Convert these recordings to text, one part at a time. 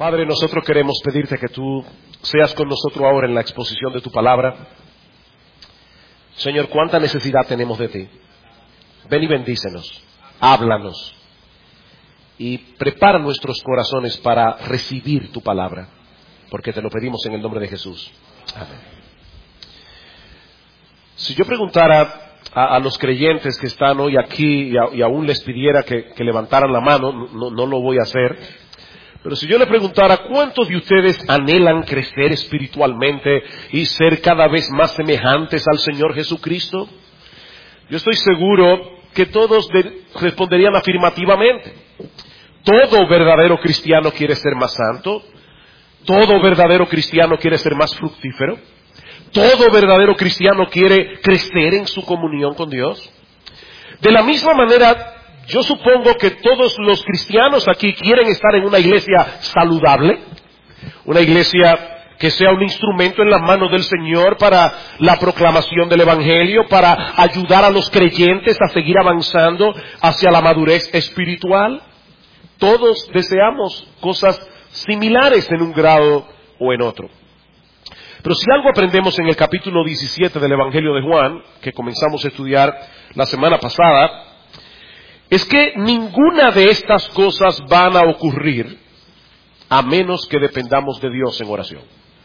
Padre, nosotros queremos pedirte que tú seas con nosotros ahora en la exposición de tu palabra. Señor, cuánta necesidad tenemos de ti. Ven y bendícenos, háblanos y prepara nuestros corazones para recibir tu palabra, porque te lo pedimos en el nombre de Jesús. Amén. Si yo preguntara a los creyentes que están hoy aquí y aún les pidiera que levantaran la mano, no lo voy a hacer. Pero si yo le preguntara, ¿cuántos de ustedes anhelan crecer espiritualmente y ser cada vez más semejantes al Señor Jesucristo? Yo estoy seguro que todos responderían afirmativamente. Todo verdadero cristiano quiere ser más santo. Todo verdadero cristiano quiere ser más fructífero. Todo verdadero cristiano quiere crecer en su comunión con Dios. De la misma manera, yo supongo que todos los cristianos aquí quieren estar en una iglesia saludable, una iglesia que sea un instrumento en las manos del Señor para la proclamación del Evangelio, para ayudar a los creyentes a seguir avanzando hacia la madurez espiritual. Todos deseamos cosas similares en un grado o en otro. Pero si algo aprendemos en el capítulo 17 del Evangelio de Juan, que comenzamos a estudiar la semana pasada, es que ninguna de estas cosas van a ocurrir a menos que dependamos de Dios en oración.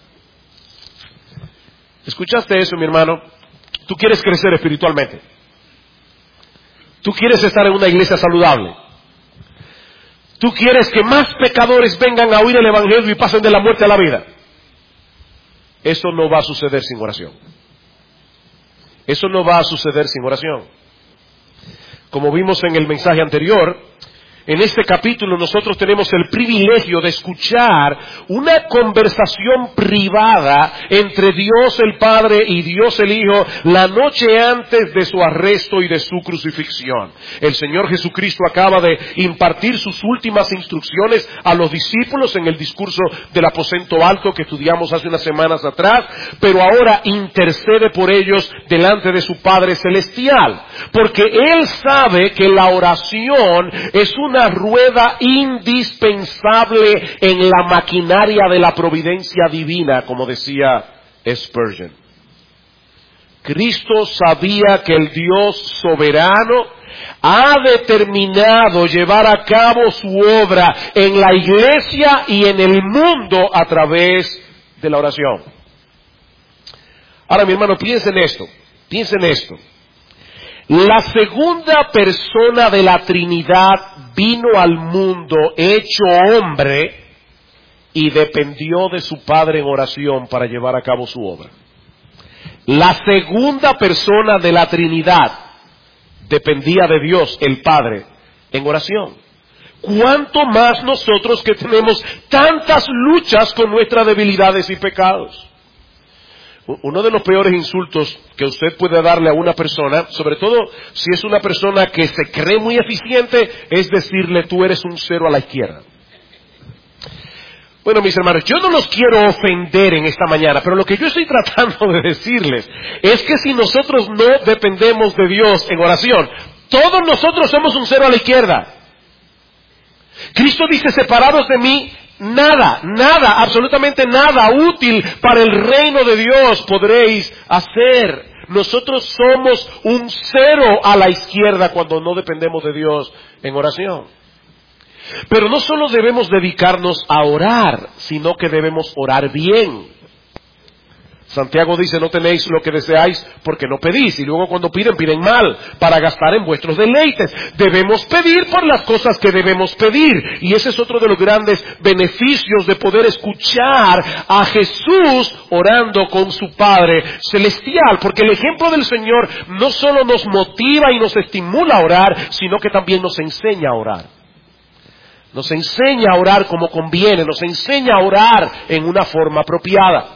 ¿Escuchaste eso, mi hermano? Tú quieres crecer espiritualmente. Tú quieres estar en una iglesia saludable. Tú quieres que más pecadores vengan a oír el Evangelio y pasen de la muerte a la vida. Eso no va a suceder sin oración. Eso no va a suceder sin oración. Como vimos en el mensaje anterior, en este capítulo nosotros tenemos el privilegio de escuchar una conversación privada entre Dios el Padre y Dios el Hijo la noche antes de su arresto y de su crucifixión. El Señor Jesucristo acaba de impartir sus últimas instrucciones a los discípulos en el discurso del aposento alto que estudiamos hace unas semanas atrás, pero ahora intercede por ellos delante de su Padre Celestial, porque Él sabe que la oración es una rueda indispensable en la maquinaria de la providencia divina, como decía Spurgeon. Cristo sabía que el Dios soberano ha determinado llevar a cabo su obra en la iglesia y en el mundo a través de la oración. Ahora, mi hermano, piensa en esto. La segunda persona de la Trinidad vino al mundo hecho hombre y dependió de su Padre en oración para llevar a cabo su obra. La segunda persona de la Trinidad dependía de Dios, el Padre, en oración. ¿Cuánto más nosotros que tenemos tantas luchas con nuestras debilidades y pecados? Uno de los peores insultos que usted puede darle a una persona, sobre todo si es una persona que se cree muy eficiente, es decirle: tú eres un cero a la izquierda. Bueno, mis hermanos, yo no los quiero ofender en esta mañana, pero lo que yo estoy tratando de decirles es que si nosotros no dependemos de Dios en oración, todos nosotros somos un cero a la izquierda. Cristo dice: separados de mí, nada, absolutamente nada útil para el reino de Dios podréis hacer. Nosotros somos un cero a la izquierda cuando no dependemos de Dios en oración. Pero no solo debemos dedicarnos a orar, sino que debemos orar bien. Santiago dice: no tenéis lo que deseáis porque no pedís. Y luego cuando piden mal para gastar en vuestros deleites. Debemos pedir por las cosas que debemos pedir. Y ese es otro de los grandes beneficios de poder escuchar a Jesús orando con su Padre Celestial. Porque el ejemplo del Señor no solo nos motiva y nos estimula a orar, sino que también nos enseña a orar. Nos enseña a orar como conviene, nos enseña a orar en una forma apropiada.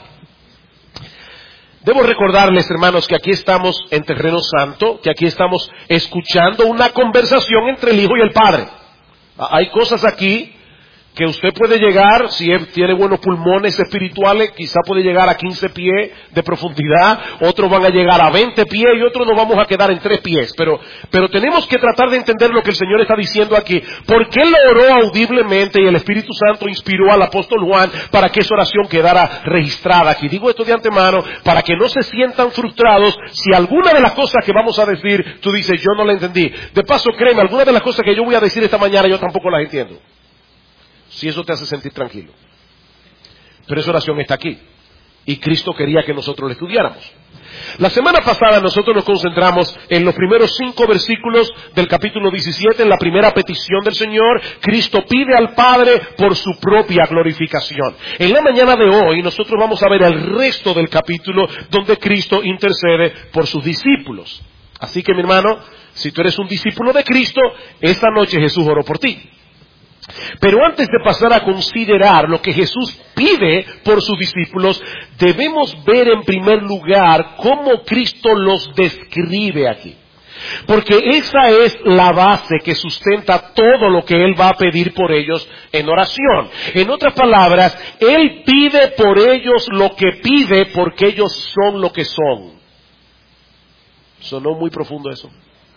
Debo recordarles, hermanos, que aquí estamos en terreno santo, que aquí estamos escuchando una conversación entre el Hijo y el Padre. Hay cosas aquí que usted puede llegar, si tiene buenos pulmones espirituales, quizá puede llegar a 15 pies de profundidad, otros van a llegar a 20 pies y otros nos vamos a quedar en 3 pies. Pero tenemos que tratar de entender lo que el Señor está diciendo aquí. Porque Él oró audiblemente y el Espíritu Santo inspiró al apóstol Juan para que esa oración quedara registrada aquí. Digo esto de antemano para que no se sientan frustrados si alguna de las cosas que vamos a decir, tú dices, yo no la entendí. De paso, créeme, algunas de las cosas que yo voy a decir esta mañana yo tampoco las entiendo. Si eso te hace sentir tranquilo. Pero esa oración está aquí. Y Cristo quería que nosotros la estudiáramos. La semana pasada nosotros nos concentramos en los primeros 5 versículos del capítulo 17, en la primera petición del Señor. Cristo pide al Padre por su propia glorificación. En la mañana de hoy nosotros vamos a ver el resto del capítulo donde Cristo intercede por sus discípulos. Así que mi hermano, si tú eres un discípulo de Cristo, esta noche Jesús oró por ti. Pero antes de pasar a considerar lo que Jesús pide por sus discípulos, debemos ver en primer lugar cómo Cristo los describe aquí. Porque esa es la base que sustenta todo lo que Él va a pedir por ellos en oración. En otras palabras, Él pide por ellos lo que pide porque ellos son lo que son. ¿Sonó muy profundo eso?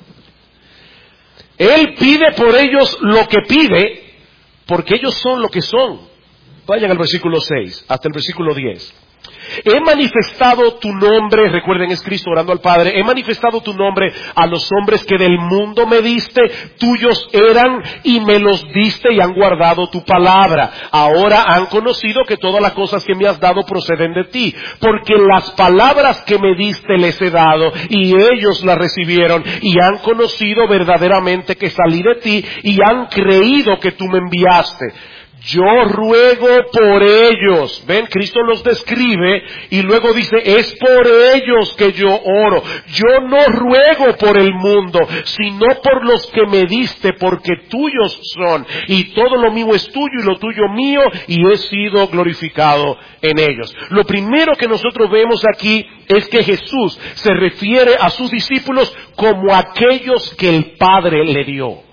Él pide por ellos lo que pide porque ellos son lo que son. Vayan al versículo 6 hasta el versículo 10. He manifestado tu nombre, recuerden, es Cristo orando al Padre, he manifestado tu nombre a los hombres que del mundo me diste, tuyos eran y me los diste y han guardado tu palabra. Ahora han conocido que todas las cosas que me has dado proceden de ti, porque las palabras que me diste les he dado y ellos las recibieron y han conocido verdaderamente que salí de ti y han creído que tú me enviaste. Yo ruego por ellos. Ven, Cristo los describe y luego dice, es por ellos que yo oro. Yo no ruego por el mundo, sino por los que me diste, porque tuyos son. Y todo lo mío es tuyo y lo tuyo mío, y he sido glorificado en ellos. Lo primero que nosotros vemos aquí es que Jesús se refiere a sus discípulos como aquellos que el Padre le dio.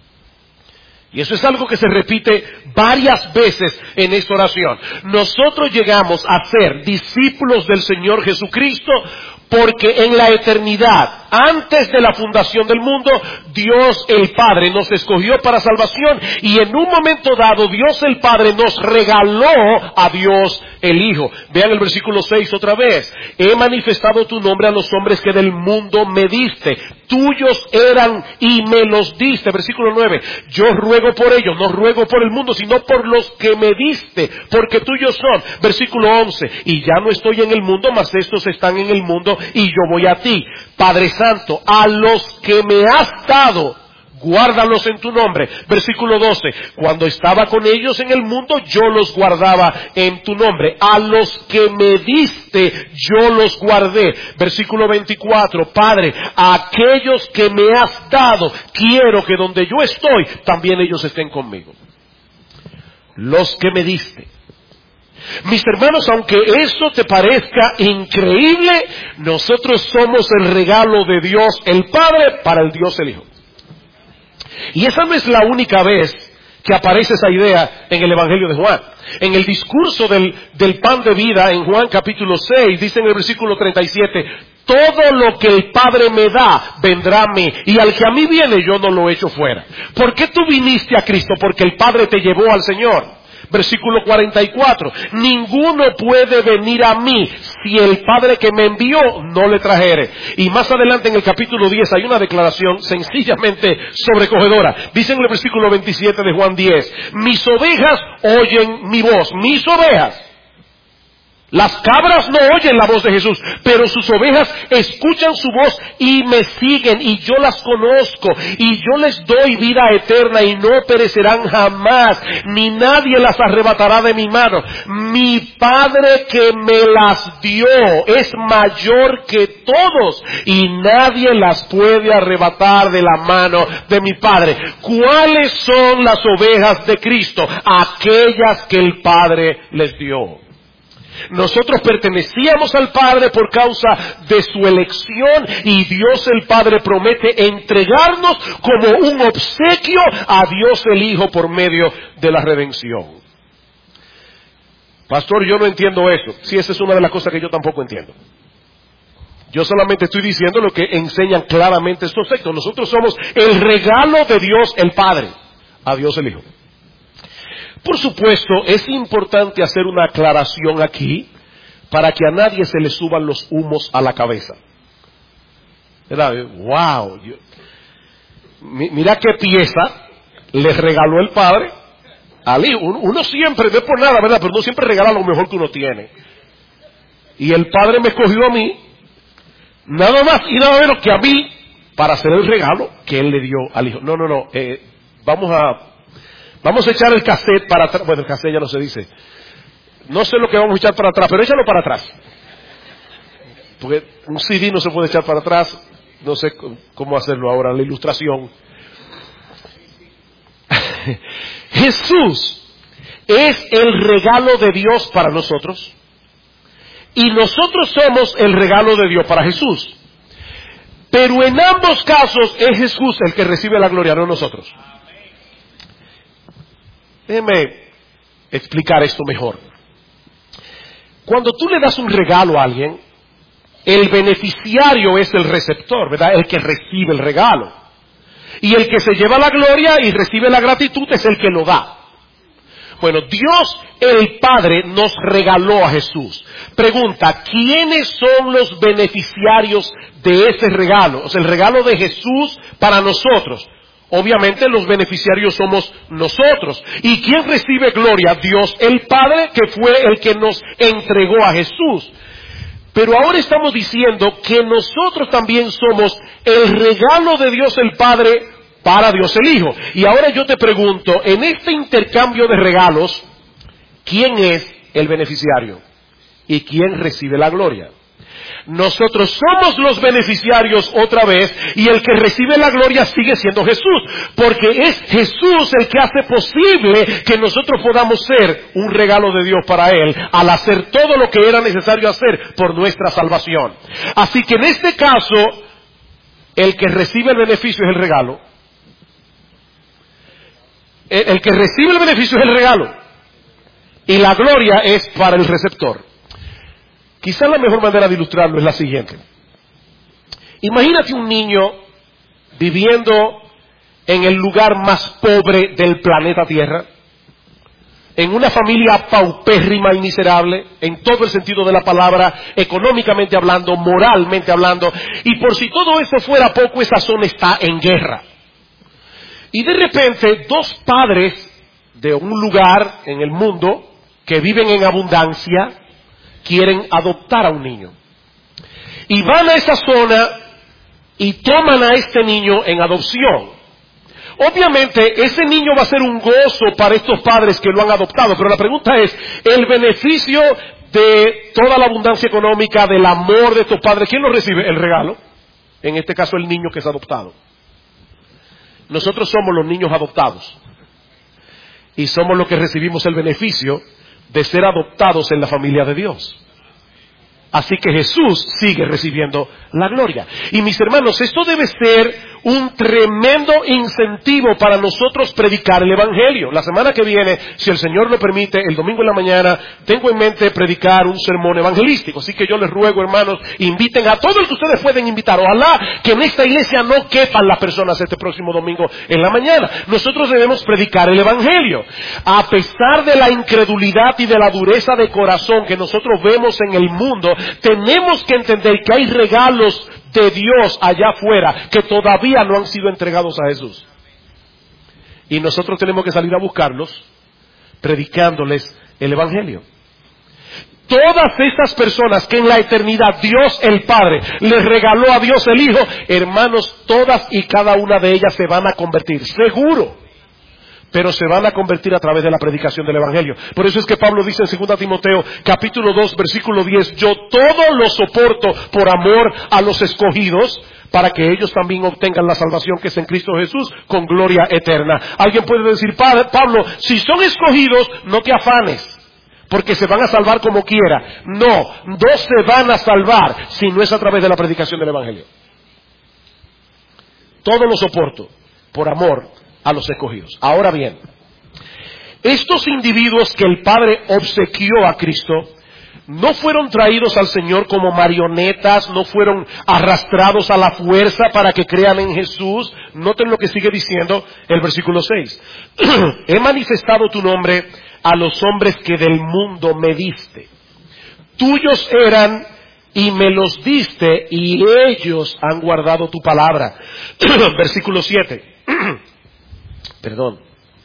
Y eso es algo que se repite varias veces en esta oración. Nosotros llegamos a ser discípulos del Señor Jesucristo porque en la eternidad, antes de la fundación del mundo, Dios el Padre nos escogió para salvación y en un momento dado Dios el Padre nos regaló a Dios el Hijo. Vean el versículo 6 otra vez. He manifestado tu nombre a los hombres que del mundo me diste. Tuyos eran y me los diste. Versículo 9. Yo ruego por ellos, no ruego por el mundo, sino por los que me diste, porque tuyos son. Versículo 11. Y ya no estoy en el mundo, mas estos están en el mundo y yo voy a ti. Padre Santo, a los que me has dado, guárdalos en tu nombre. Versículo 12. Cuando estaba con ellos en el mundo, yo los guardaba en tu nombre. A los que me diste, yo los guardé. Versículo 24. Padre, a aquellos que me has dado, quiero que donde yo estoy, también ellos estén conmigo. Los que me diste. Mis hermanos, aunque esto te parezca increíble, nosotros somos el regalo de Dios el Padre para el Dios el Hijo. Y esa no es la única vez que aparece esa idea en el Evangelio de Juan. En el discurso del pan de vida, en Juan capítulo 6, dice en el versículo 37, todo lo que el Padre me da, vendrá a mí, y al que a mí viene, yo no lo echo fuera. ¿Por qué tú viniste a Cristo? Porque el Padre te llevó al Señor. Versículo 44, ninguno puede venir a mí si el Padre que me envió no le trajere. Y más adelante en el capítulo 10 hay una declaración sencillamente sobrecogedora. Dice en el versículo 27 de Juan 10, mis ovejas oyen mi voz, mis ovejas. Las cabras no oyen la voz de Jesús, pero sus ovejas escuchan su voz y me siguen, y yo las conozco, y yo les doy vida eterna y no perecerán jamás, ni nadie las arrebatará de mi mano. Mi Padre que me las dio es mayor que todos, y nadie las puede arrebatar de la mano de mi Padre. ¿Cuáles son las ovejas de Cristo? Aquellas que el Padre les dio. Nosotros pertenecíamos al Padre por causa de su elección y Dios el Padre promete entregarnos como un obsequio a Dios el Hijo por medio de la redención. Pastor, yo no entiendo eso. Sí, esa es una de las cosas que yo tampoco entiendo. Yo solamente estoy diciendo lo que enseñan claramente estos textos. Nosotros somos el regalo de Dios el Padre a Dios el Hijo. Por supuesto, es importante hacer una aclaración aquí para que a nadie se le suban los humos a la cabeza. ¿Verdad? ¡Wow! Mira qué pieza le regaló el Padre al Hijo. Uno siempre, no es por nada, ¿verdad? Pero uno siempre regala lo mejor que uno tiene. Y el Padre me escogió a mí, nada más y nada menos que a mí, para hacer el regalo que Él le dio al Hijo. No. Vamos a echar el cassette para atrás. Bueno, el cassette ya no se dice. No sé lo que vamos a echar para atrás, pero échalo para atrás. Porque un CD no se puede echar para atrás. No sé cómo hacerlo ahora, la ilustración. Jesús es el regalo de Dios para nosotros. Y nosotros somos el regalo de Dios para Jesús. Pero en ambos casos es Jesús el que recibe la gloria, no nosotros. Déjeme explicar esto mejor. Cuando tú le das un regalo a alguien, el beneficiario es el receptor, ¿verdad? El que recibe el regalo. Y el que se lleva la gloria y recibe la gratitud es el que lo da. Bueno, Dios el Padre nos regaló a Jesús. Pregunta, ¿quiénes son los beneficiarios de ese regalo? O sea, el regalo de Jesús para nosotros. Obviamente los beneficiarios somos nosotros. ¿Y quién recibe gloria? Dios el Padre, que fue el que nos entregó a Jesús. Pero ahora estamos diciendo que nosotros también somos el regalo de Dios el Padre para Dios el Hijo. Y ahora yo te pregunto, en este intercambio de regalos, ¿quién es el beneficiario? ¿Y quién recibe la gloria? Nosotros somos los beneficiarios otra vez y el que recibe la gloria sigue siendo Jesús, porque es Jesús el que hace posible que nosotros podamos ser un regalo de Dios para Él al hacer todo lo que era necesario hacer por nuestra salvación. Así que en este caso, el que recibe el beneficio es el regalo. El que recibe el beneficio es el regalo y la gloria es para el receptor. Quizás la mejor manera de ilustrarlo es la siguiente. Imagínate un niño viviendo en el lugar más pobre del planeta Tierra, en una familia paupérrima y miserable, en todo el sentido de la palabra, económicamente hablando, moralmente hablando, y por si todo eso fuera poco, esa zona está en guerra. Y de repente, dos padres de un lugar en el mundo que viven en abundancia, quieren adoptar a un niño. Y van a esa zona y toman a este niño en adopción. Obviamente, ese niño va a ser un gozo para estos padres que lo han adoptado, pero la pregunta es, el beneficio de toda la abundancia económica, del amor de estos padres, ¿quién lo recibe? El regalo. En este caso, el niño que es adoptado. Nosotros somos los niños adoptados. Y somos los que recibimos el beneficio de ser adoptados en la familia de Dios. Así que Jesús sigue recibiendo la gloria. Y mis hermanos, esto debe ser un tremendo incentivo para nosotros predicar el Evangelio. La semana que viene, si el Señor lo permite, el domingo en la mañana, tengo en mente predicar un sermón evangelístico. Así que yo les ruego, hermanos, inviten a todo el que ustedes pueden invitar. Ojalá que en esta iglesia no quepan las personas este próximo domingo en la mañana. Nosotros debemos predicar el Evangelio. A pesar de la incredulidad y de la dureza de corazón que nosotros vemos en el mundo, tenemos que entender que hay regalos de Dios allá afuera que todavía no han sido entregados a Jesús. Y nosotros tenemos que salir a buscarlos, predicándoles el Evangelio. Todas estas personas que en la eternidad Dios el Padre les regaló a Dios el Hijo, hermanos, todas y cada una de ellas se van a convertir, seguro. Pero se van a convertir a través de la predicación del Evangelio. Por eso es que Pablo dice en 2 Timoteo, capítulo 2, versículo 10, yo todo lo soporto por amor a los escogidos, para que ellos también obtengan la salvación que es en Cristo Jesús, con gloria eterna. Alguien puede decir, Pablo, si son escogidos, no te afanes, porque se van a salvar como quiera. No se van a salvar si no es a través de la predicación del Evangelio. Todo lo soporto por amor a los escogidos. Ahora bien, estos individuos que el Padre obsequió a Cristo no fueron traídos al Señor como marionetas, no fueron arrastrados a la fuerza para que crean en Jesús. Noten lo que sigue diciendo el versículo 6. He manifestado tu nombre a los hombres que del mundo me diste. Tuyos eran y me los diste y ellos han guardado tu palabra. Versículo 7. Perdón.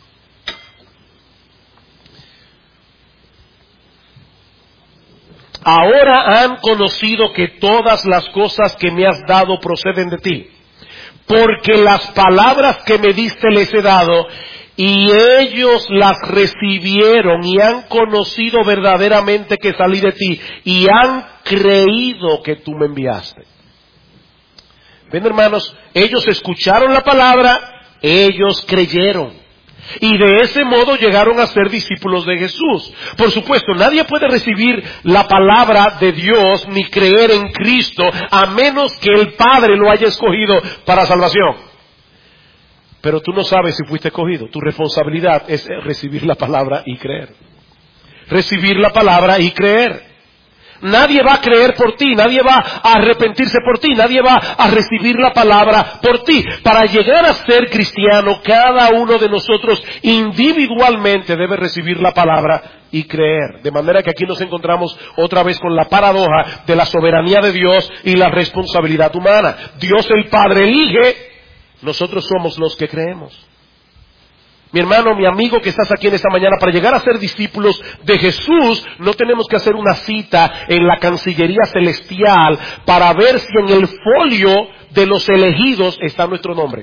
Ahora han conocido que todas las cosas que me has dado proceden de ti, porque las palabras que me diste les he dado, y ellos las recibieron y han conocido verdaderamente que salí de ti, y han creído que tú me enviaste. Ven, hermanos, ellos escucharon la palabra, ellos creyeron. Y de ese modo llegaron a ser discípulos de Jesús. Por supuesto, nadie puede recibir la palabra de Dios ni creer en Cristo a menos que el Padre lo haya escogido para salvación. Pero tú no sabes si fuiste escogido. Tu responsabilidad es recibir la palabra y creer. Recibir la palabra y creer. Nadie va a creer por ti, nadie va a arrepentirse por ti, nadie va a recibir la palabra por ti. Para llegar a ser cristiano, cada uno de nosotros individualmente debe recibir la palabra y creer. De manera que aquí nos encontramos otra vez con la paradoja de la soberanía de Dios y la responsabilidad humana. Dios el Padre elige, nosotros somos los que creemos. Mi hermano, mi amigo que estás aquí en esta mañana, para llegar a ser discípulos de Jesús, no tenemos que hacer una cita en la Cancillería Celestial para ver si en el folio de los elegidos está nuestro nombre.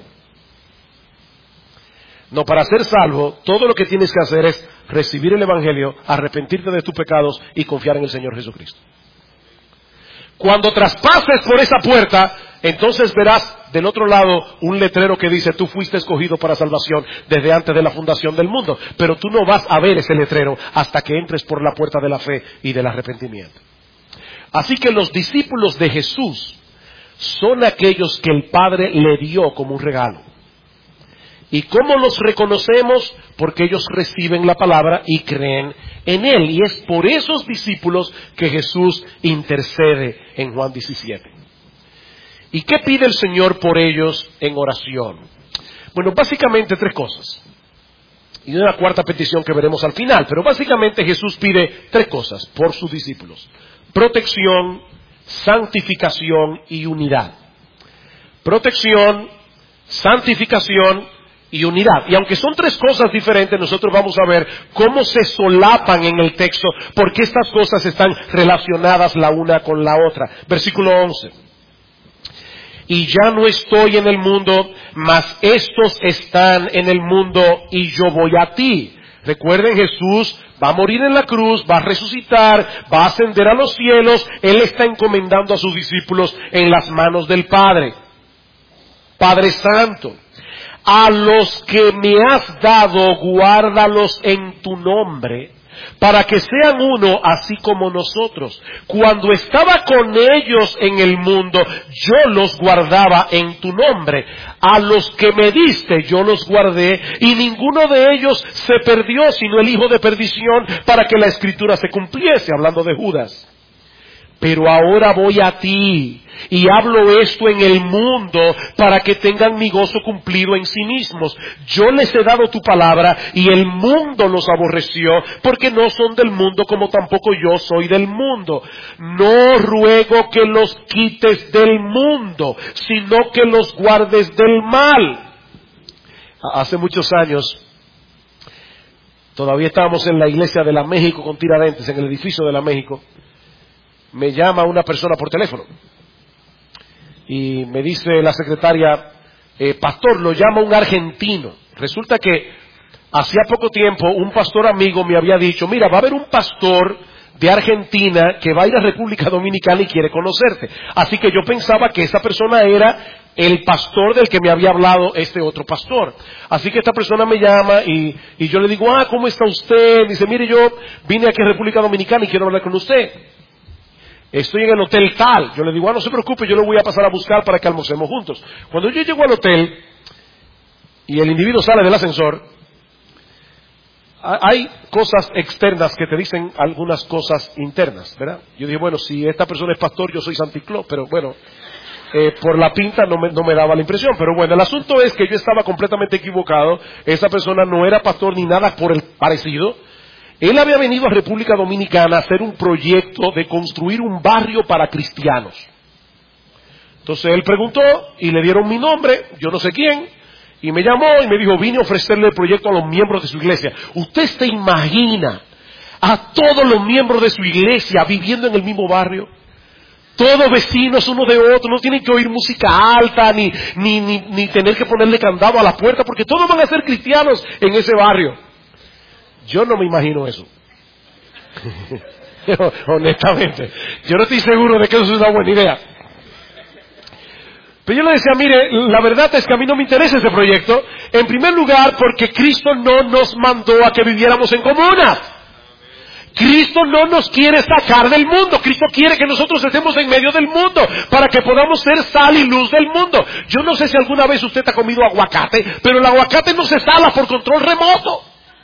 No, para ser salvo, todo lo que tienes que hacer es recibir el Evangelio, arrepentirte de tus pecados y confiar en el Señor Jesucristo. Cuando traspases por esa puerta, entonces verás del otro lado un letrero que dice: tú fuiste escogido para salvación desde antes de la fundación del mundo. Pero tú no vas a ver ese letrero hasta que entres por la puerta de la fe y del arrepentimiento. Así que los discípulos de Jesús son aquellos que el Padre le dio como un regalo. ¿Y cómo los reconocemos? Porque ellos reciben la palabra y creen en Él. Y es por esos discípulos que Jesús intercede en Juan 17. ¿Y qué pide el Señor por ellos en oración? Bueno, básicamente tres cosas. Y una cuarta petición que veremos al final. Pero básicamente Jesús pide tres cosas por sus discípulos: protección, santificación y unidad. Protección, santificación y unidad. Y aunque son tres cosas diferentes, nosotros vamos a ver cómo se solapan en el texto, porque estas cosas están relacionadas la una con la otra. Versículo 11. Y ya no estoy en el mundo, mas estos están en el mundo y yo voy a ti. Recuerden, Jesús va a morir en la cruz, va a resucitar, va a ascender a los cielos. Él está encomendando a sus discípulos en las manos del Padre. Padre Santo, a los que me has dado, guárdalos en tu nombre, para que sean uno, así como nosotros. Cuando estaba con ellos en el mundo, yo los guardaba en tu nombre. A los que me diste, yo los guardé, y ninguno de ellos se perdió, sino el hijo de perdición, para que la escritura se cumpliese, hablando de Judas. Pero ahora voy a ti, y hablo esto en el mundo, para que tengan mi gozo cumplido en sí mismos. Yo les he dado tu palabra, y el mundo los aborreció, porque no son del mundo, como tampoco yo soy del mundo. No ruego que los quites del mundo, sino que los guardes del mal. Hace muchos años, todavía estábamos en la iglesia de la México con Tiradentes, en el edificio de la México. Me llama una persona por teléfono y me dice la secretaria: pastor, lo llama un argentino. Resulta que hacía poco tiempo un pastor amigo me había dicho: mira, va a haber un pastor de Argentina que va a ir a República Dominicana y quiere conocerte. Así que yo pensaba que esa persona era el pastor del que me había hablado este otro pastor. Así que esta persona me llama y yo le digo, ¿cómo está usted? Dice, mire, yo vine aquí a República Dominicana y quiero hablar con usted. Estoy en el hotel tal. Yo le digo, no se preocupe, yo lo voy a pasar a buscar para que almorcemos juntos. Cuando yo llego al hotel y el individuo sale del ascensor, hay cosas externas que te dicen algunas cosas internas, ¿verdad? Yo dije, bueno, si esta persona es pastor, yo soy Santa Claus, pero bueno, por la pinta no me daba la impresión. Pero bueno, el asunto es que yo estaba completamente equivocado. Esa persona no era pastor ni nada por el parecido. Él había venido a República Dominicana a hacer un proyecto de construir un barrio para cristianos. Entonces él preguntó y le dieron mi nombre, yo no sé quién, y me llamó y me dijo, vine a ofrecerle el proyecto a los miembros de su iglesia. ¿Usted se imagina a todos los miembros de su iglesia viviendo en el mismo barrio? Todos vecinos uno de otro, no tienen que oír música alta ni tener que ponerle candado a la puerta, porque todos van a ser cristianos en ese barrio. Yo no me imagino eso. Honestamente, yo no estoy seguro de que eso es una buena idea. Pero yo le decía, mire, la verdad es que a mí no me interesa ese proyecto. En primer lugar, porque Cristo no nos mandó a que viviéramos en comunas. Cristo no nos quiere sacar del mundo. Cristo quiere que nosotros estemos en medio del mundo para que podamos ser sal y luz del mundo. Yo no sé si alguna vez usted ha comido aguacate, pero el aguacate no se sala por control remoto.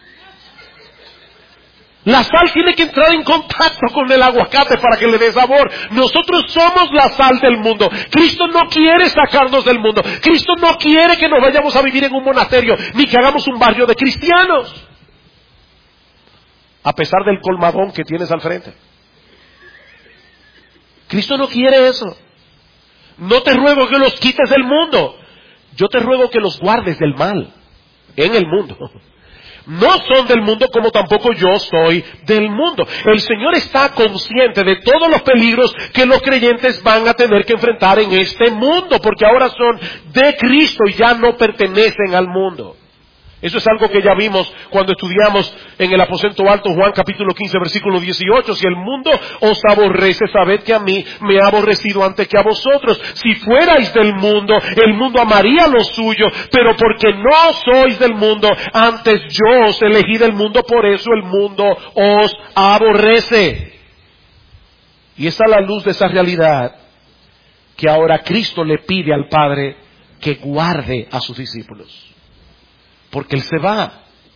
La sal tiene que entrar en contacto con el aguacate para que le dé sabor. Nosotros somos la sal del mundo. Cristo no quiere sacarnos del mundo. Cristo no quiere que nos vayamos a vivir en un monasterio, ni que hagamos un barrio de cristianos. A pesar del colmadón que tienes al frente. Cristo no quiere eso. No te ruego que los quites del mundo. Yo te ruego que los guardes del mal en el mundo. No son del mundo como tampoco yo soy del mundo. El Señor está consciente de todos los peligros que los creyentes van a tener que enfrentar en este mundo, porque ahora son de Cristo y ya no pertenecen al mundo. Eso es algo que ya vimos cuando estudiamos en el aposento alto Juan capítulo 15 versículo 18. Si el mundo os aborrece, sabed que a mí me ha aborrecido antes que a vosotros. Si fuerais del mundo, el mundo amaría lo suyo, pero porque no sois del mundo, antes yo os elegí del mundo, por eso el mundo os aborrece. Y esa es la luz de esa realidad que ahora Cristo le pide al Padre que guarde a sus discípulos. Porque Él se va.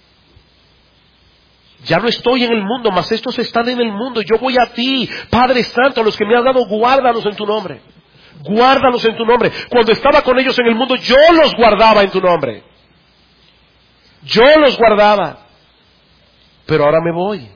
Ya no estoy en el mundo, mas estos están en el mundo. Yo voy a ti, Padre Santo, a los que me has dado, guárdalos en tu nombre. Guárdalos en tu nombre. Cuando estaba con ellos en el mundo, yo los guardaba en tu nombre. Yo los guardaba. Pero ahora me voy.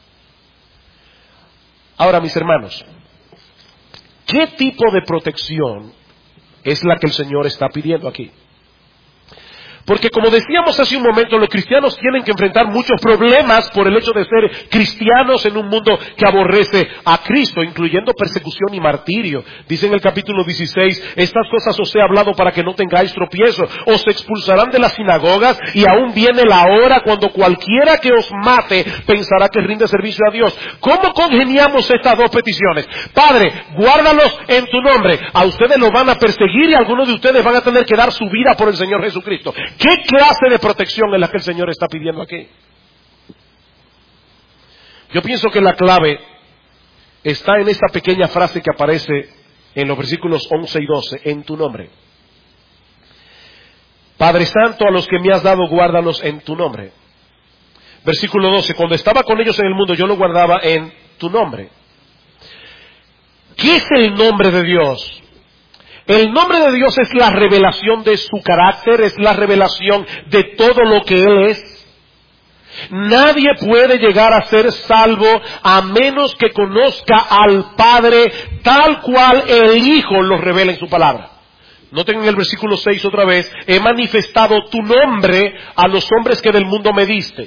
Ahora, mis hermanos, ¿qué tipo de protección es la que el Señor está pidiendo aquí? Porque como decíamos hace un momento, los cristianos tienen que enfrentar muchos problemas por el hecho de ser cristianos en un mundo que aborrece a Cristo, incluyendo persecución y martirio. Dice en el capítulo 16, estas cosas os he hablado para que no tengáis tropiezo. Os expulsarán de las sinagogas y aún viene la hora cuando cualquiera que os mate pensará que rinde servicio a Dios. ¿Cómo congeniamos estas dos peticiones? Padre, guárdalos en tu nombre. A ustedes los van a perseguir y algunos de ustedes van a tener que dar su vida por el Señor Jesucristo. ¿Qué clase de protección es la que el Señor está pidiendo aquí? Yo pienso que la clave está en esta pequeña frase que aparece en los versículos 11 y 12, en tu nombre. Padre Santo, a los que me has dado, guárdalos en tu nombre. Versículo 12, cuando estaba con ellos en el mundo, yo lo guardaba en tu nombre. ¿Qué es el nombre de Dios? El nombre de Dios es la revelación de su carácter, es la revelación de todo lo que Él es. Nadie puede llegar a ser salvo a menos que conozca al Padre tal cual el Hijo lo revela en su palabra. Noten en el versículo 6 otra vez, he manifestado tu nombre a los hombres que del mundo me diste.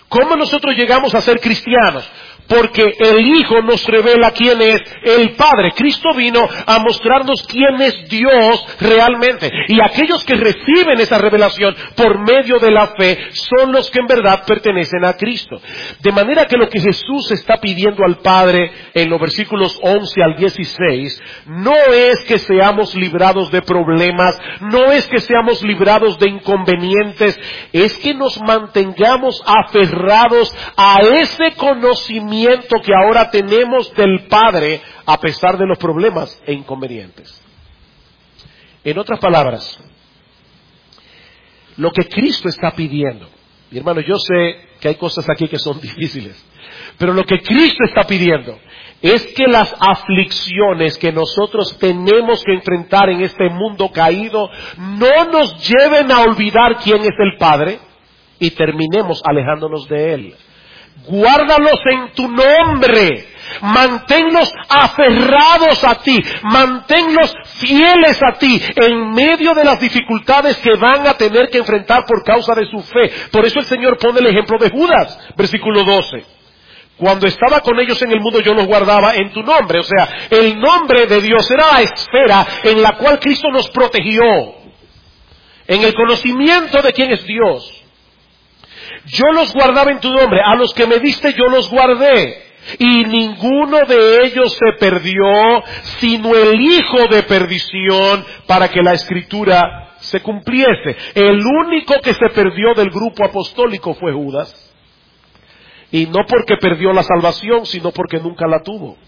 ¿Cómo nosotros llegamos a ser cristianos? Porque el Hijo nos revela quién es el Padre. Cristo vino a mostrarnos quién es Dios realmente. Y aquellos que reciben esa revelación por medio de la fe son los que en verdad pertenecen a Cristo. De manera que lo que Jesús está pidiendo al Padre en los versículos 11 al 16 no es que seamos librados de problemas, no es que seamos librados de inconvenientes, es que nos mantengamos aferrados a ese conocimiento que ahora tenemos del Padre a pesar de los problemas e inconvenientes. En otras palabras, lo que Cristo está pidiendo, mi hermano, yo sé que hay cosas aquí que son difíciles, pero lo que Cristo está pidiendo es que las aflicciones que nosotros tenemos que enfrentar en este mundo caído no nos lleven a olvidar quién es el Padre y terminemos alejándonos de Él. Guárdalos en tu nombre, manténlos aferrados a ti, manténlos fieles a ti en medio de las dificultades que van a tener que enfrentar por causa de su fe. Por eso el Señor pone el ejemplo de Judas, versículo 12. Cuando estaba con ellos en el mundo yo los guardaba en tu nombre. O sea, el nombre de Dios era la esfera en la cual Cristo nos protegió, en el conocimiento de quién es Dios. Yo los guardaba en tu nombre, a los que me diste yo los guardé, y ninguno de ellos se perdió, sino el hijo de perdición, para que la escritura se cumpliese. El único que se perdió del grupo apostólico fue Judas, y no porque perdió la salvación, sino porque nunca la tuvo.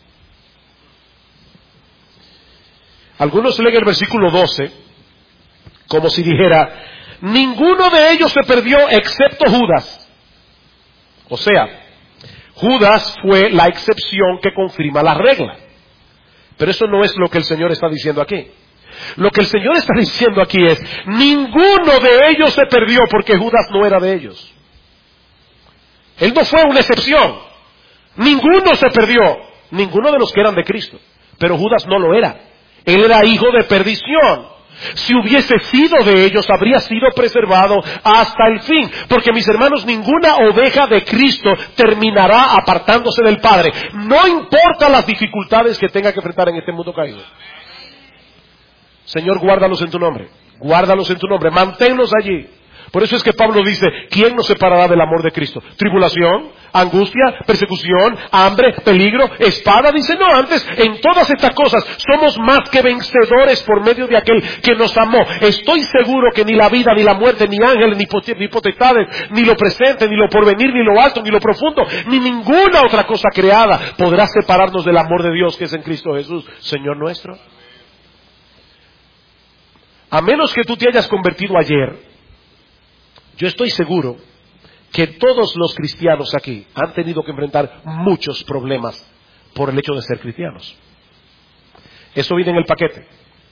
Algunos leen el versículo 12, como si dijera, ninguno de ellos se perdió excepto Judas. O sea, Judas fue la excepción que confirma la regla. Pero eso no es lo que el Señor está diciendo aquí. Lo que el Señor está diciendo aquí es, ninguno de ellos se perdió porque Judas no era de ellos. Él no fue una excepción. Ninguno se perdió. Ninguno de los que eran de Cristo. Pero Judas no lo era. Él era hijo de perdición. Si hubiese sido de ellos, habría sido preservado hasta el fin. Porque, mis hermanos, ninguna oveja de Cristo terminará apartándose del Padre. No importa las dificultades que tenga que enfrentar en este mundo caído. Señor, guárdalos en tu nombre. Guárdalos en tu nombre. Manténlos allí. Por eso es que Pablo dice, ¿quién nos separará del amor de Cristo? ¿Tribulación? ¿Angustia? ¿Persecución? ¿Hambre? ¿Peligro? ¿Espada? Dice, no, antes, en todas estas cosas, somos más que vencedores por medio de aquel que nos amó. Estoy seguro que ni la vida, ni la muerte, ni ángeles, ni potestades, ni lo presente, ni lo porvenir, ni lo alto, ni lo profundo, ni ninguna otra cosa creada podrá separarnos del amor de Dios que es en Cristo Jesús, Señor nuestro. A menos que tú te hayas convertido ayer, yo estoy seguro que todos los cristianos aquí han tenido que enfrentar muchos problemas por el hecho de ser cristianos. Eso viene en el paquete.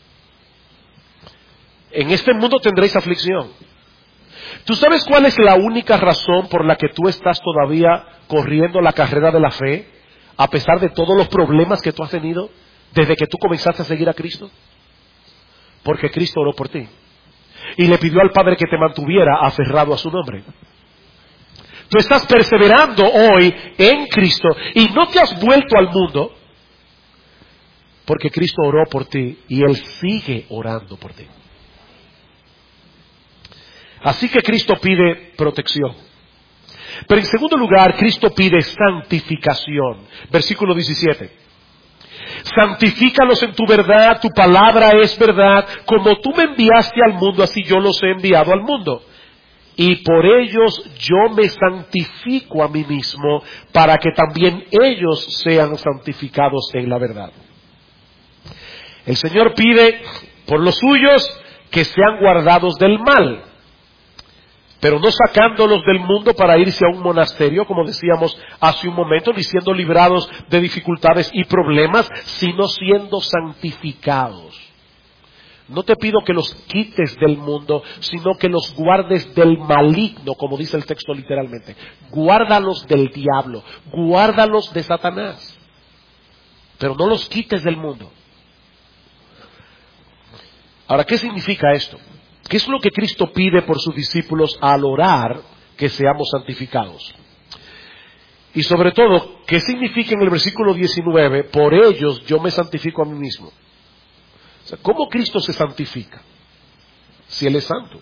En este mundo tendréis aflicción. ¿Tú sabes cuál es la única razón por la que tú estás todavía corriendo la carrera de la fe, a pesar de todos los problemas que tú has tenido desde que tú comenzaste a seguir a Cristo? Porque Cristo oró por ti. Y le pidió al Padre que te mantuviera aferrado a su nombre. Tú estás perseverando hoy en Cristo y no te has vuelto al mundo porque Cristo oró por ti y Él sigue orando por ti. Así que Cristo pide protección. Pero en segundo lugar, Cristo pide santificación. Versículo 17. Santifícalos en tu verdad, tu palabra es verdad. Como tú me enviaste al mundo, así yo los he enviado al mundo. Y por ellos yo me santifico a mí mismo, para que también ellos sean santificados en la verdad. El Señor pide por los suyos que sean guardados del mal, pero no sacándolos del mundo para irse a un monasterio, como decíamos hace un momento, ni siendo librados de dificultades y problemas, sino siendo santificados. No te pido que los quites del mundo, sino que los guardes del maligno, como dice el texto literalmente. Guárdalos del diablo, guárdalos de Satanás, pero no los quites del mundo. Ahora, ¿qué significa esto? ¿Qué es lo que Cristo pide por sus discípulos al orar que seamos santificados? Y sobre todo, ¿qué significa en el versículo 19? Por ellos yo me santifico a mí mismo. O sea, ¿cómo Cristo se santifica? Si Él es santo.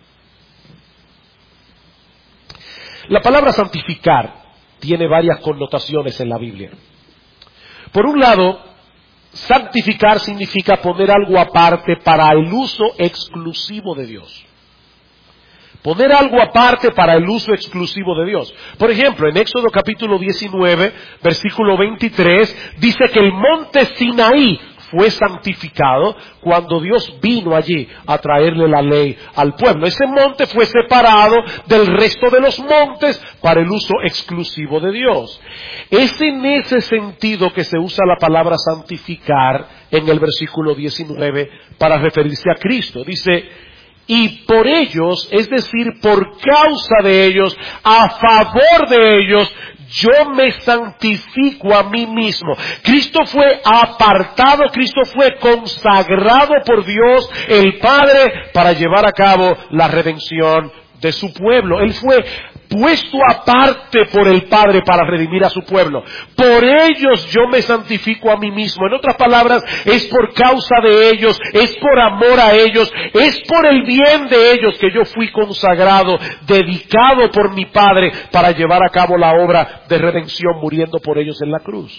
La palabra santificar tiene varias connotaciones en la Biblia. Por un lado, santificar significa poner algo aparte para el uso exclusivo de Dios. Poner algo aparte para el uso exclusivo de Dios. Por ejemplo, en Éxodo capítulo 19, versículo 23, dice que el monte Sinaí fue santificado cuando Dios vino allí a traerle la ley al pueblo. Ese monte fue separado del resto de los montes para el uso exclusivo de Dios. Es en ese sentido que se usa la palabra santificar en el versículo 19 para referirse a Cristo. Dice, y por ellos, es decir, por causa de ellos, a favor de ellos, yo me santifico a mí mismo. Cristo fue apartado, Cristo fue consagrado por Dios el Padre para llevar a cabo la redención de su pueblo. Él fue puesto aparte por el Padre para redimir a su pueblo. Por ellos yo me santifico a mí mismo. En otras palabras, es por causa de ellos, es por amor a ellos, es por el bien de ellos que yo fui consagrado, dedicado por mi Padre para llevar a cabo la obra de redención, muriendo por ellos en la cruz.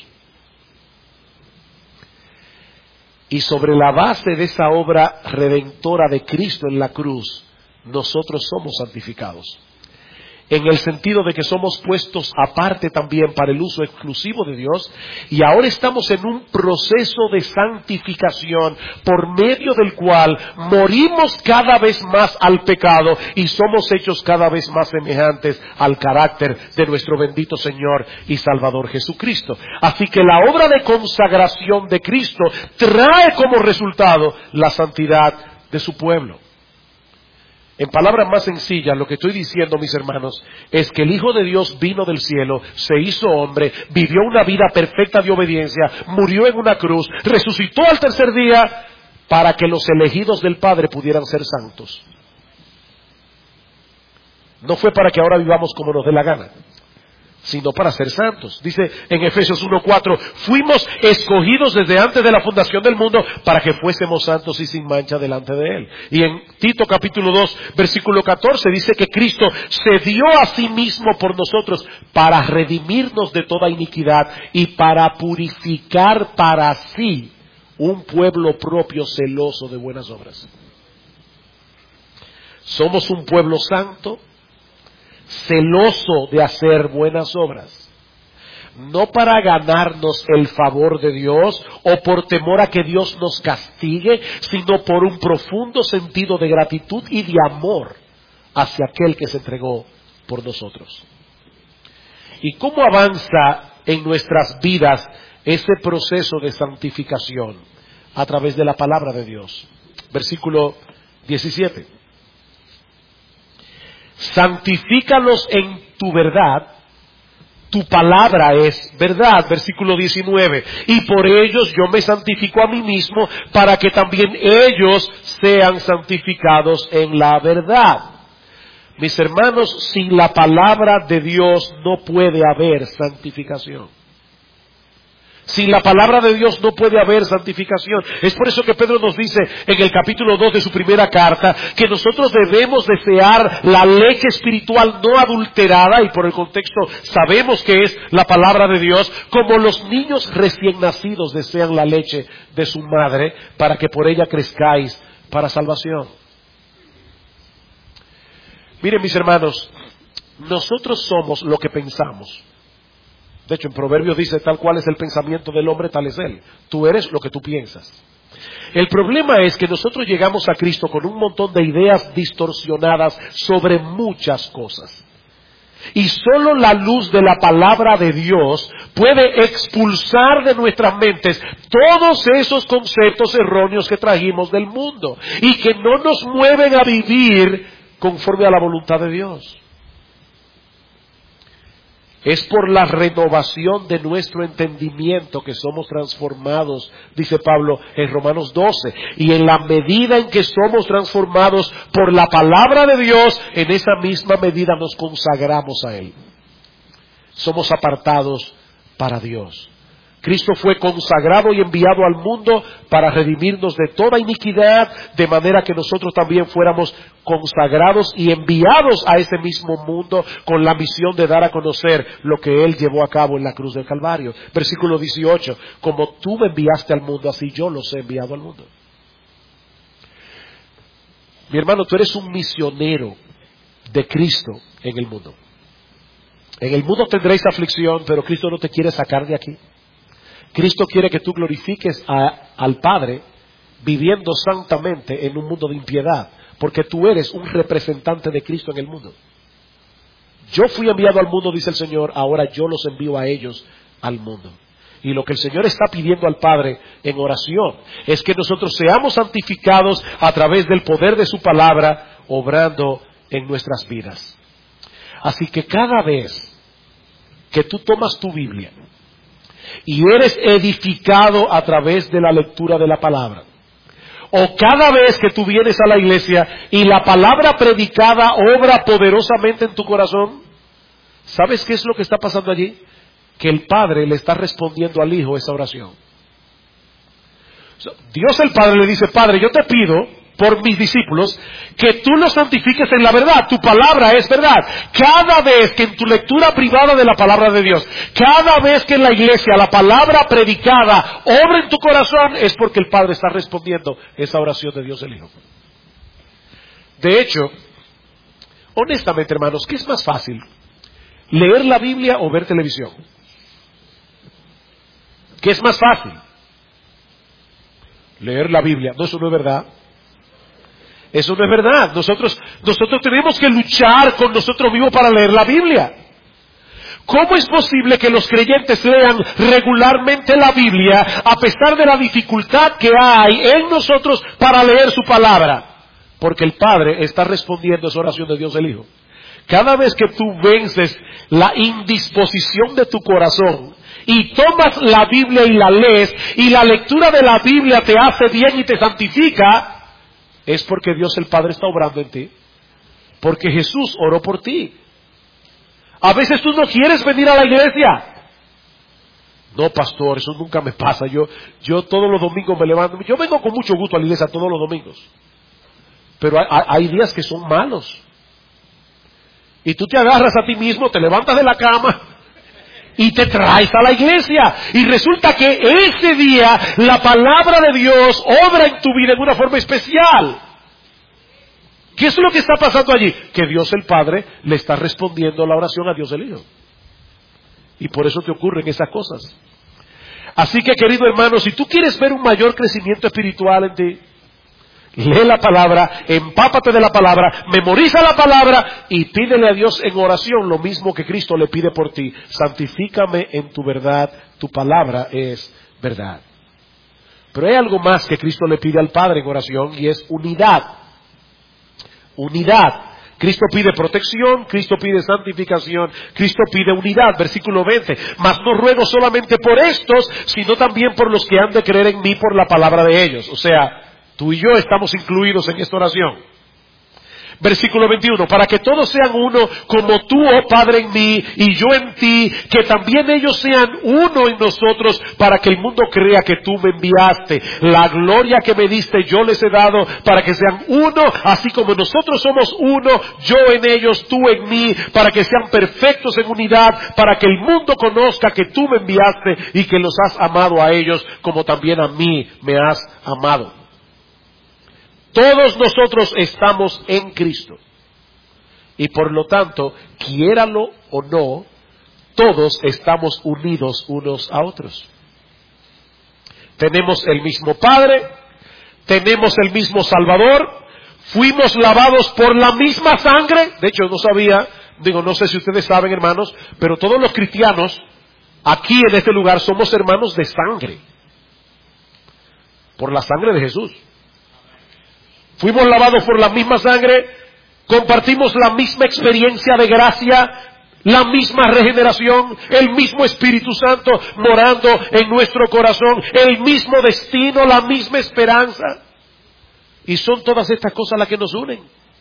Y sobre la base de esa obra redentora de Cristo en la cruz, nosotros somos santificados. En el sentido de que somos puestos aparte también para el uso exclusivo de Dios, y ahora estamos en un proceso de santificación por medio del cual morimos cada vez más al pecado y somos hechos cada vez más semejantes al carácter de nuestro bendito Señor y Salvador Jesucristo. Así que la obra de consagración de Cristo trae como resultado la santidad de su pueblo. En palabras más sencillas, lo que estoy diciendo, mis hermanos, es que el Hijo de Dios vino del cielo, se hizo hombre, vivió una vida perfecta de obediencia, murió en una cruz, resucitó al tercer día para que los elegidos del Padre pudieran ser santos. No fue para que ahora vivamos como nos dé la gana, sino para ser santos. Dice en Efesios 1:4, fuimos escogidos desde antes de la fundación del mundo para que fuésemos santos y sin mancha delante de Él. Y en Tito capítulo 2, versículo 14, dice que Cristo se dio a sí mismo por nosotros para redimirnos de toda iniquidad y para purificar para sí un pueblo propio celoso de buenas obras. Somos un pueblo santo, celoso de hacer buenas obras, no para ganarnos el favor de Dios o por temor a que Dios nos castigue, sino por un profundo sentido de gratitud y de amor hacia aquel que se entregó por nosotros. ¿Y cómo avanza en nuestras vidas ese proceso de santificación? A través de la palabra de Dios. Versículo 17. Santifícalos en tu verdad, tu palabra es verdad. Versículo 19, y por ellos yo me santifico a mí mismo, para que también ellos sean santificados en la verdad. Mis hermanos, sin la palabra de Dios no puede haber santificación. Sin la palabra de Dios no puede haber santificación. Es por eso que Pedro nos dice en el capítulo 2 de su primera carta que nosotros debemos desear la leche espiritual no adulterada, y por el contexto sabemos que es la palabra de Dios, como los niños recién nacidos desean la leche de su madre, para que por ella crezcáis para salvación. Miren, mis hermanos, nosotros somos lo que pensamos. De hecho, en Proverbios dice, tal cual es el pensamiento del hombre, tal es él. Tú eres lo que tú piensas. El problema es que nosotros llegamos a Cristo con un montón de ideas distorsionadas sobre muchas cosas. Y solo la luz de la palabra de Dios puede expulsar de nuestras mentes todos esos conceptos erróneos que trajimos del mundo y que no nos mueven a vivir conforme a la voluntad de Dios. Es por la renovación de nuestro entendimiento que somos transformados, dice Pablo en Romanos 12. Y en la medida en que somos transformados por la palabra de Dios, en esa misma medida nos consagramos a Él. somos apartados para Dios. Cristo fue consagrado y enviado al mundo para redimirnos de toda iniquidad, de manera que nosotros también fuéramos consagrados y enviados a ese mismo mundo con la misión de dar a conocer lo que Él llevó a cabo en la cruz del Calvario. Versículo 18, como tú me enviaste al mundo, así yo los he enviado al mundo. Mi hermano, tú eres un misionero de Cristo en el mundo. En el mundo tendréis aflicción, pero Cristo no te quiere sacar de aquí. Cristo quiere que tú glorifiques al Padre viviendo santamente en un mundo de impiedad, porque tú eres un representante de Cristo en el mundo. Yo fui enviado al mundo, dice el Señor, ahora yo los envío a ellos al mundo. Y lo que el Señor está pidiendo al Padre en oración es que nosotros seamos santificados a través del poder de su palabra, obrando en nuestras vidas. Así que cada vez que tú tomas tu Biblia y eres edificado a través de la lectura de la palabra, o cada vez que tú vienes a la iglesia y la palabra predicada obra poderosamente en tu corazón, ¿sabes qué es lo que está pasando allí? Que el Padre le está respondiendo al Hijo esa oración. Dios el Padre le dice: Padre, yo te pido por mis discípulos que tú los santifiques en la verdad. Tu palabra es verdad. Cada vez que en tu lectura privada de la palabra de Dios, cada vez que en la iglesia la palabra predicada obra en tu corazón, es porque el Padre está respondiendo esa oración de Dios el Hijo. De hecho, honestamente, hermanos, ¿qué es más fácil? ¿Leer la Biblia o ver televisión? ¿Qué es más fácil? Leer la Biblia. No, eso no es verdad. Eso no es verdad. Nosotros tenemos que luchar con nosotros mismos para leer la Biblia. ¿Cómo es posible que los creyentes lean regularmente la Biblia a pesar de la dificultad que hay en nosotros para leer su palabra? Porque el Padre está respondiendo esa oración de Dios el Hijo. Cada vez que tú vences la indisposición de tu corazón y tomas la Biblia y la lees, y la lectura de la Biblia te hace bien y te santifica, es porque Dios el Padre está obrando en ti. Porque Jesús oró por ti. A veces tú no quieres venir a la iglesia. No, pastor, eso nunca me pasa. Yo todos los domingos me levanto. Yo vengo con mucho gusto a la iglesia todos los domingos. Pero hay días que son malos. Y tú te agarras a ti mismo, te levantas de la cama y te traes a la iglesia. Y resulta que ese día la palabra de Dios obra en tu vida en una forma especial. ¿Qué es lo que está pasando allí? Que Dios el Padre le está respondiendo la oración a Dios el Hijo. Y por eso te ocurren esas cosas. Así que, querido hermano, si tú quieres ver un mayor crecimiento espiritual en ti, lee la palabra, empápate de la palabra, memoriza la palabra y pídele a Dios en oración lo mismo que Cristo le pide por ti. Santifícame en tu verdad, tu palabra es verdad. Pero hay algo más que Cristo le pide al Padre en oración, y es unidad. Unidad. Cristo pide protección, Cristo pide santificación, Cristo pide unidad. Versículo 20. Mas no ruego solamente por estos, sino también por los que han de creer en mí por la palabra de ellos. O sea, tú y yo estamos incluidos en esta oración. Versículo 21, para que todos sean uno, como tú, oh Padre, en mí, y yo en ti, que también ellos sean uno en nosotros, para que el mundo crea que tú me enviaste. La gloria que me diste yo les he dado, para que sean uno, así como nosotros somos uno, yo en ellos, tú en mí, para que sean perfectos en unidad, para que el mundo conozca que tú me enviaste, y que los has amado a ellos, como también a mí me has amado. Todos nosotros estamos en Cristo. Y por lo tanto, quiéralo o no, todos estamos unidos unos a otros. Tenemos el mismo Padre, tenemos el mismo Salvador, fuimos lavados por la misma sangre. De hecho, no sé si ustedes saben, hermanos, pero todos los cristianos aquí en este lugar somos hermanos de sangre. Por la sangre de Jesús. Fuimos lavados por la misma sangre, compartimos la misma experiencia de gracia, la misma regeneración, el mismo Espíritu Santo morando en nuestro corazón, el mismo destino, la misma esperanza. Y son todas estas cosas las que nos unen.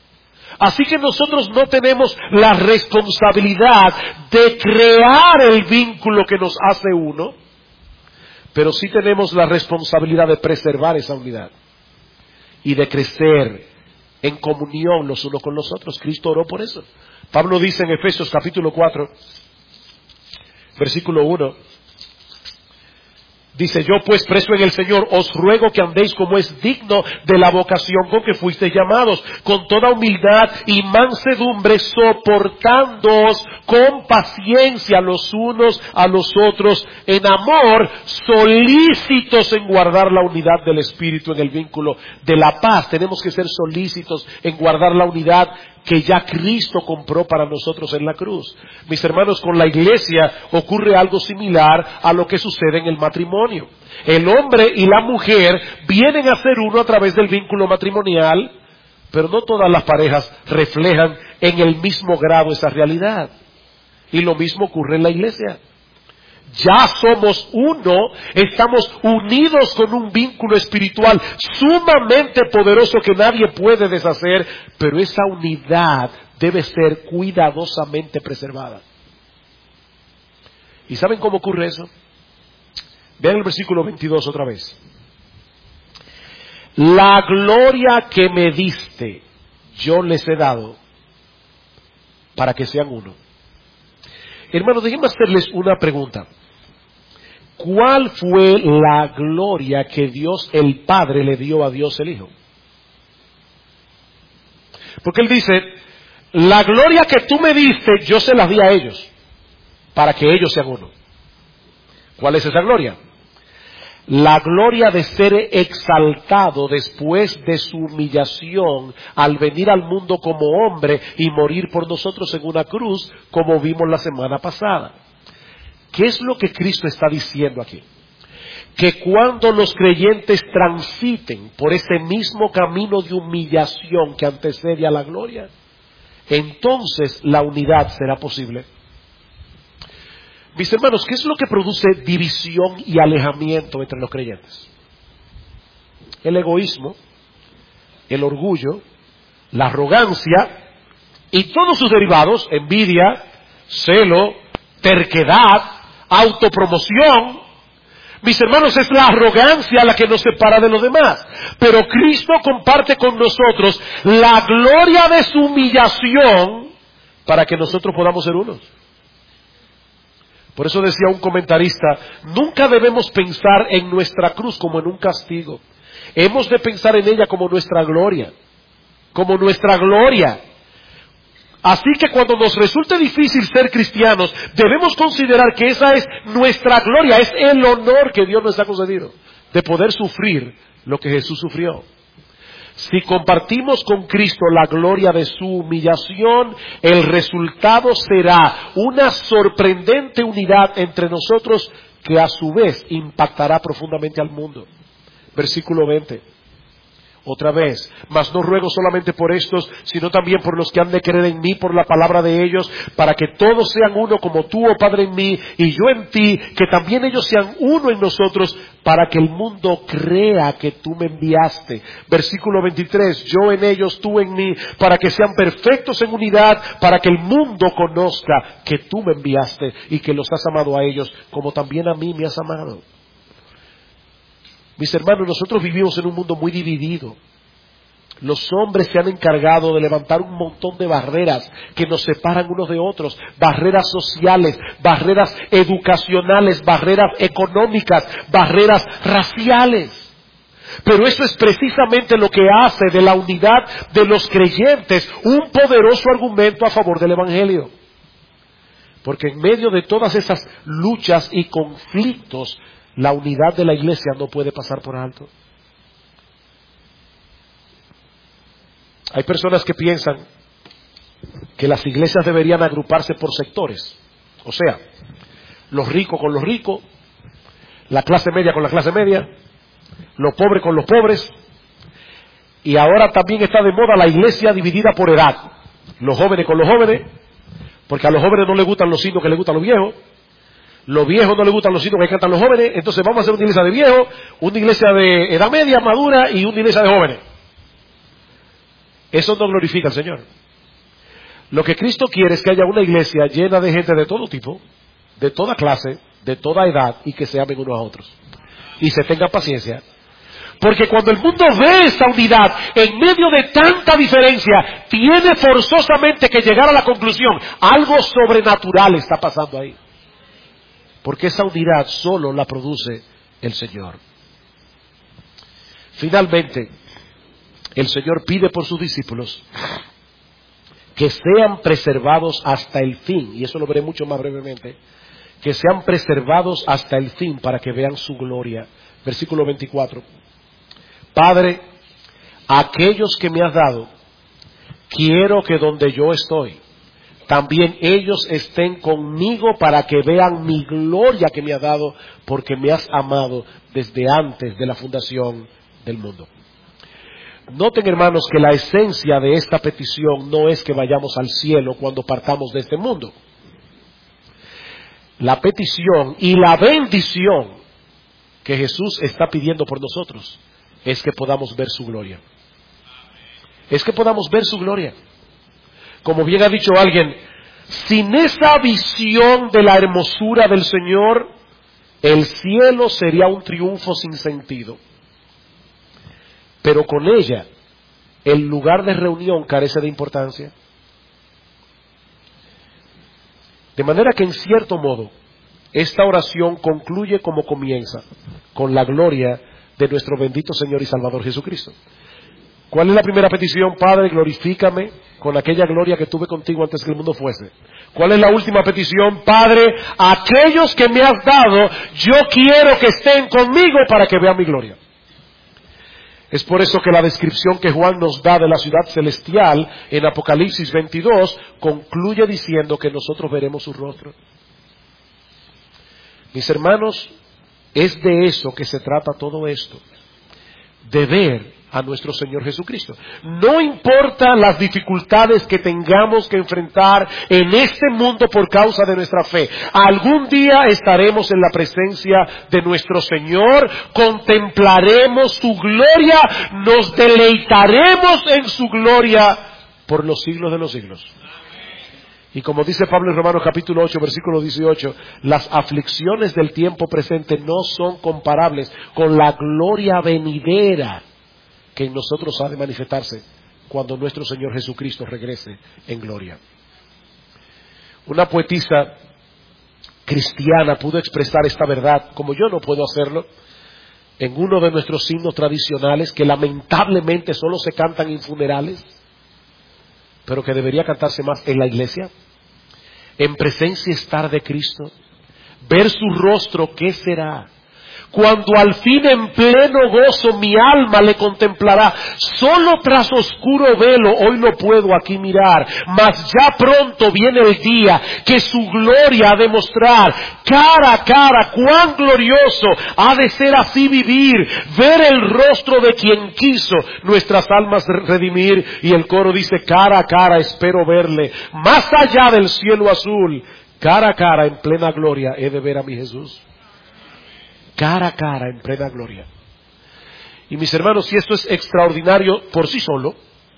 Así que nosotros no tenemos la responsabilidad de crear el vínculo que nos hace uno, pero sí tenemos la responsabilidad de preservar esa unidad y de crecer en comunión los unos con los otros. Cristo oró por eso. Pablo dice en Efesios capítulo 4, versículo 1, dice: yo pues preso en el Señor os ruego que andéis como es digno de la vocación con que fuisteis llamados, con toda humildad y mansedumbre, soportándoos con paciencia los unos a los otros en amor, solícitos en guardar la unidad del Espíritu en el vínculo de la paz. Tenemos que ser solícitos en guardar la unidad que ya Cristo compró para nosotros en la cruz. Mis hermanos, con la iglesia ocurre algo similar a lo que sucede en el matrimonio. El hombre y la mujer vienen a ser uno a través del vínculo matrimonial, pero no todas las parejas reflejan en el mismo grado esa realidad. Y lo mismo ocurre en la iglesia. Ya somos uno, estamos unidos con un vínculo espiritual sumamente poderoso que nadie puede deshacer, pero esa unidad debe ser cuidadosamente preservada. ¿Y saben cómo ocurre eso? Vean el versículo 22 otra vez. La gloria que me diste, yo les he dado para que sean uno. Hermanos, déjenme hacerles una pregunta. ¿Cuál fue la gloria que Dios el Padre le dio a Dios el Hijo? Porque Él dice: la gloria que tú me diste, yo se las di a ellos, para que ellos sean uno. ¿Cuál es esa gloria? La gloria de ser exaltado después de su humillación al venir al mundo como hombre y morir por nosotros en una cruz, como vimos la semana pasada. ¿Qué es lo que Cristo está diciendo aquí? Que cuando los creyentes transiten por ese mismo camino de humillación que antecede a la gloria, entonces la unidad será posible. Mis hermanos, ¿qué es lo que produce división y alejamiento entre los creyentes? El egoísmo, el orgullo, la arrogancia y todos sus derivados: envidia, celo, terquedad, autopromoción. Mis hermanos, es la arrogancia la que nos separa de los demás. Pero Cristo comparte con nosotros la gloria de su humillación para que nosotros podamos ser unos. Por eso decía un comentarista: nunca debemos pensar en nuestra cruz como en un castigo. Hemos de pensar en ella como nuestra gloria. Como nuestra gloria. Así que cuando nos resulte difícil ser cristianos, debemos considerar que esa es nuestra gloria, es el honor que Dios nos ha concedido, de poder sufrir lo que Jesús sufrió. Si compartimos con Cristo la gloria de su humillación, el resultado será una sorprendente unidad entre nosotros que a su vez impactará profundamente al mundo. Versículo 20. Otra vez: mas no ruego solamente por estos, sino también por los que han de creer en mí por la palabra de ellos, para que todos sean uno como tú, oh Padre, en mí y yo en ti, que también ellos sean uno en nosotros, para que el mundo crea que tú me enviaste. Versículo 23, yo en ellos, tú en mí, para que sean perfectos en unidad, para que el mundo conozca que tú me enviaste y que los has amado a ellos, como también a mí me has amado. Mis hermanos, nosotros vivimos en un mundo muy dividido. Los hombres se han encargado de levantar un montón de barreras que nos separan unos de otros, barreras sociales, barreras educacionales, barreras económicas, barreras raciales. Pero eso es precisamente lo que hace de la unidad de los creyentes un poderoso argumento a favor del Evangelio. Porque en medio de todas esas luchas y conflictos, la unidad de la iglesia no puede pasar por alto. Hay personas que piensan que las iglesias deberían agruparse por sectores. O sea, los ricos con los ricos, la clase media con la clase media, los pobres con los pobres. Y ahora también está de moda la iglesia dividida por edad. Los jóvenes con los jóvenes, porque a los jóvenes no les gustan los himnos que les gustan a los viejos. Los viejos no les gustan los himnos que cantan los jóvenes. Entonces vamos a hacer una iglesia de viejos, una iglesia de edad media, madura y una iglesia de jóvenes. Eso no glorifica al Señor. Lo que Cristo quiere es que haya una iglesia llena de gente de todo tipo, de toda clase, de toda edad, y que se amen unos a otros. Y se tengan paciencia. Porque cuando el mundo ve esta unidad, en medio de tanta diferencia, tiene forzosamente que llegar a la conclusión, algo sobrenatural está pasando ahí. Porque esa unidad solo la produce el Señor. Finalmente, el Señor pide por sus discípulos que sean preservados hasta el fin, y eso lo veré mucho más brevemente, que sean preservados hasta el fin para que vean su gloria. Versículo 24. Padre, aquellos que me has dado, quiero que donde yo estoy, también ellos estén conmigo para que vean mi gloria que me has dado, porque me has amado desde antes de la fundación del mundo. Noten, hermanos, que la esencia de esta petición no es que vayamos al cielo cuando partamos de este mundo. La petición y la bendición que Jesús está pidiendo por nosotros es que podamos ver su gloria. Es que podamos ver su gloria. Como bien ha dicho alguien, sin esa visión de la hermosura del Señor, el cielo sería un triunfo sin sentido. Pero con ella, el lugar de reunión carece de importancia. De manera que en cierto modo, esta oración concluye como comienza, con la gloria de nuestro bendito Señor y Salvador Jesucristo. ¿Cuál es la primera petición? Padre, glorifícame con aquella gloria que tuve contigo antes que el mundo fuese. ¿Cuál es la última petición? Padre, aquellos que me has dado, yo quiero que estén conmigo para que vean mi gloria. Es por eso que la descripción que Juan nos da de la ciudad celestial en Apocalipsis 22 concluye diciendo que nosotros veremos su rostro. Mis hermanos, es de eso que se trata todo esto, de ver a nuestro Señor Jesucristo. No importa las dificultades que tengamos que enfrentar en este mundo por causa de nuestra fe. Algún día estaremos en la presencia de nuestro Señor, contemplaremos su gloria, nos deleitaremos en su gloria por los siglos de los siglos. Y como dice Pablo en Romanos capítulo 8, versículo 18, las aflicciones del tiempo presente no son comparables con la gloria venidera que en nosotros ha de manifestarse cuando nuestro Señor Jesucristo regrese en gloria. Una poetisa cristiana pudo expresar esta verdad, como yo no puedo hacerlo, en uno de nuestros himnos tradicionales que lamentablemente solo se cantan en funerales, pero que debería cantarse más en la iglesia. En presencia estar de Cristo, ver su rostro, ¿qué será? Cuando al fin en pleno gozo mi alma le contemplará, solo tras oscuro velo hoy lo puedo aquí mirar, mas ya pronto viene el día que su gloria ha de mostrar, cara a cara, cuán glorioso ha de ser así vivir, ver el rostro de quien quiso nuestras almas redimir. Y el coro dice, cara a cara espero verle, más allá del cielo azul, cara a cara en plena gloria he de ver a mi Jesús. Cara a cara en plena gloria. Y mis hermanos, si esto es extraordinario por sí solo,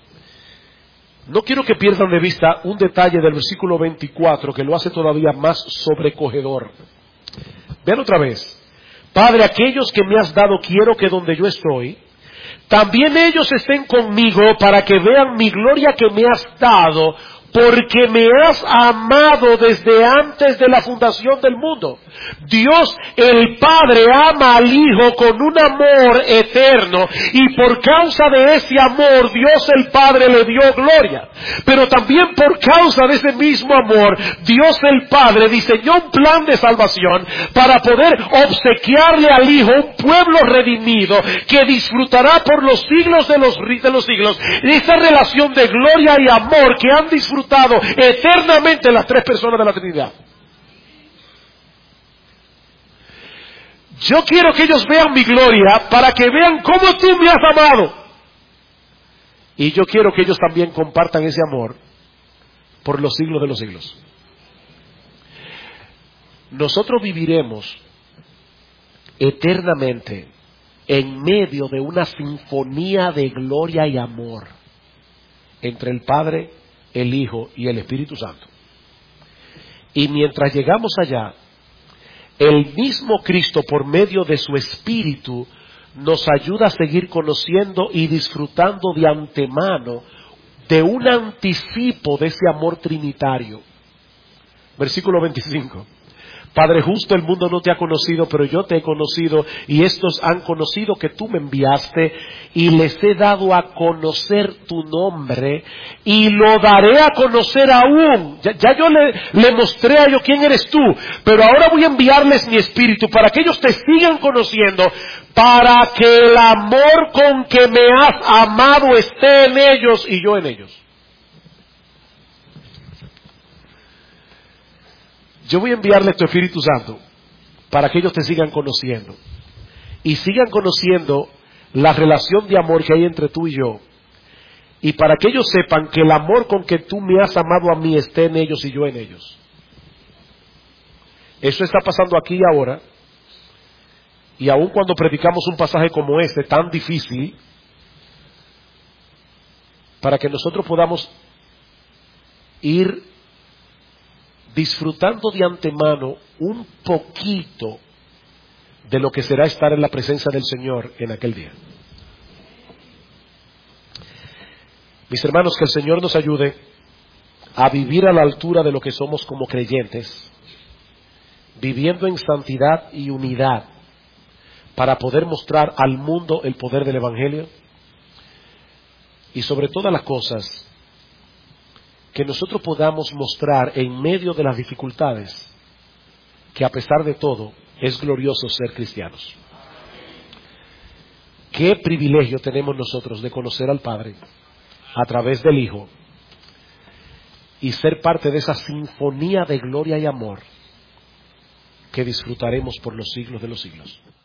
no quiero que pierdan de vista un detalle del versículo 24 que lo hace todavía más sobrecogedor. Vean otra vez. Padre, aquellos que me has dado quiero que donde yo estoy, también ellos estén conmigo para que vean mi gloria que me has dado, porque me has amado desde antes de la fundación del mundo. Dios el Padre ama al Hijo con un amor eterno, y por causa de ese amor Dios el Padre le dio gloria. Pero también por causa de ese mismo amor Dios el Padre diseñó un plan de salvación para poder obsequiarle al Hijo un pueblo redimido que disfrutará por los siglos de los siglos esa relación de gloria y amor que han disfrutado eternamente las tres personas de la Trinidad. Yo quiero que ellos vean mi gloria para que vean cómo tú me has amado. Y yo quiero que ellos también compartan ese amor por los siglos de los siglos. Nosotros viviremos eternamente en medio de una sinfonía de gloria y amor. entre el Padre, el Hijo y el Espíritu Santo. Y mientras llegamos allá, el mismo Cristo, por medio de su Espíritu, nos ayuda a seguir conociendo y disfrutando de antemano de un anticipo de ese amor trinitario. Versículo 25. Padre justo, el mundo no te ha conocido, pero yo te he conocido, y estos han conocido que tú me enviaste, y les he dado a conocer tu nombre, y lo daré a conocer aún. Ya yo le mostré a ellos quién eres tú, pero ahora voy a enviarles mi espíritu para que ellos te sigan conociendo, para que el amor con que me has amado esté en ellos y yo en ellos. Yo voy a enviarle tu Espíritu Santo para que ellos te sigan conociendo. Y sigan conociendo la relación de amor que hay entre tú y yo. Y para que ellos sepan que el amor con que tú me has amado a mí esté en ellos y yo en ellos. Eso está pasando aquí y ahora. Y aun cuando predicamos un pasaje como este, tan difícil, para que nosotros podamos ir disfrutando de antemano un poquito de lo que será estar en la presencia del Señor en aquel día. Mis hermanos, que el Señor nos ayude a vivir a la altura de lo que somos como creyentes, viviendo en santidad y unidad, para poder mostrar al mundo el poder del Evangelio, y sobre todas las cosas, que nosotros podamos mostrar en medio de las dificultades que a pesar de todo es glorioso ser cristianos. Qué privilegio tenemos nosotros de conocer al Padre a través del Hijo y ser parte de esa sinfonía de gloria y amor que disfrutaremos por los siglos de los siglos.